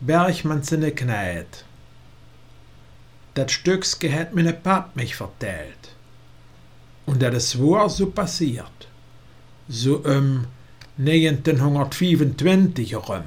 Bergmann seine Kneid. Dat Stückske hat meine Pap mich vertellt. Und dat is waar so passiert. So 1925 herum.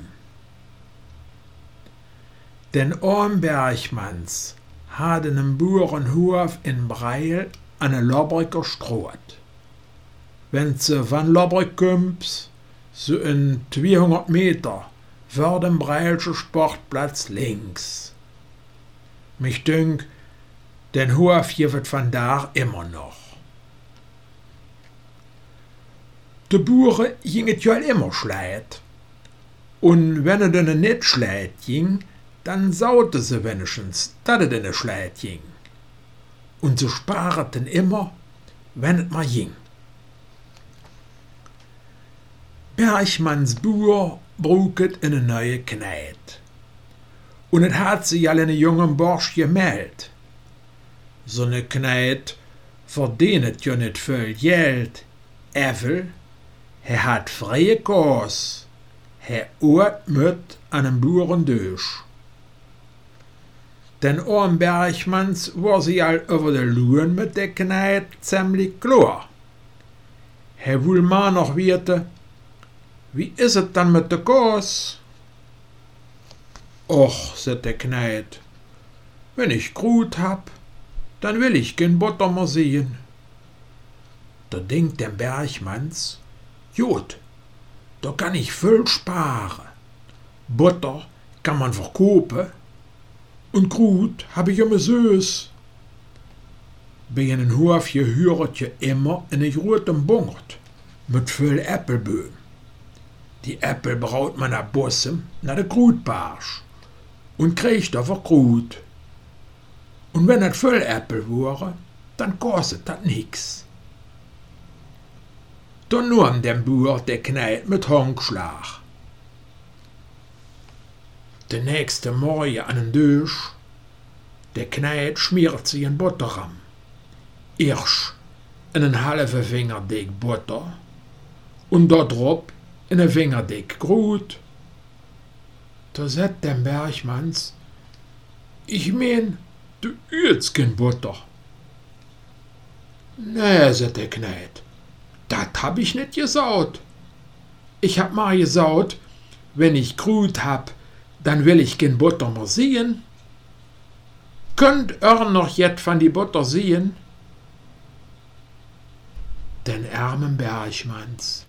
Den arm Bergmanns hadden een Boerenhof in Breil an een Lobbriker Stroot. Wenn ze van Lobrik komt, so in 200 Meter vor dem Breilsche Sportplatz links. Mich dünkt, den Hof hier wird von da immer noch. De Boeren ging het ja immer schlecht. Und wenn es denen nicht schlecht ging, dann saute sie wenigstens, dass es denen schlecht ging. Und sie sparten immer, wenn es mal ging. Bergmanns Buhr bruket in eine neue Kneid. Und es hat sich alle jungen Borsch gemeldet. So eine Kneid verdient ja nicht viel Geld. Ävel, hat freie Kurs. Ort mit einem Buren durch. Den armen Bergmanns war sie all über der Luhen mit der Kneid ziemlich klar. Will mal noch wieten, wie is het dann mit der Kurs? Och, sagt der Kneid, wenn ich Grut hab, dann will ich kein Butter mehr sehen. Da denkt der Bergmanns, gut, da kann ich viel sparen. Butter kann man verkaufen und Grut hab ich immer süß. Bei einem Hofje hüret je immer in een groten Bongert mit viel Äppelböen. Die Äppel braut man ab Bossem nach der Grutbarsch und kriegt dafür Grut. Und wenn das viel Äppel wäre, dann kostet das nix. Dann nahm der Bauer der Kneid mit Handschlag. Der nächste Morgen an den Tisch, der Kneid schmiert sich in Butter ran. Erst in einen halben Finger dick Butter und dort drauf in einen Finger dick Grut. Da sagt der Bergmanns, ich mein, du übst kein Butter. Nee, sagt der Kneid, das hab ich nicht gesaut. Ich hab mal gesaut, wenn ich Grut hab, dann will ich kein Butter mehr sehen. Könnt ihr noch jet von die Butter sehen? Den armen Bergmanns.